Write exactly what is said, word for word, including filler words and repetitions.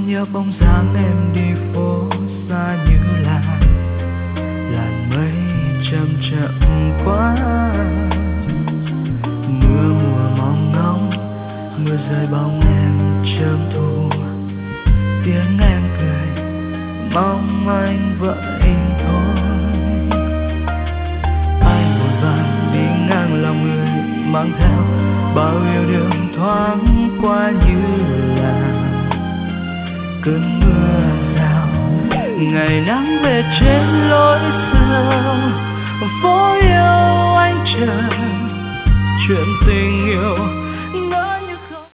nhớ bóng dáng em đi phố xa như là làn mây chậm chậm quá. Mưa mùa mong ngóng, mưa rơi bóng em chớm thu. Tiếng em cười mong anh vậy thôi. Anh vội vàng đi ngang lòng người, mang theo bao yêu đương thoáng qua như là cơn mưa rào. Ngày nắng về trên lối xưa, phố yêu anh chờ chuyện tình yêu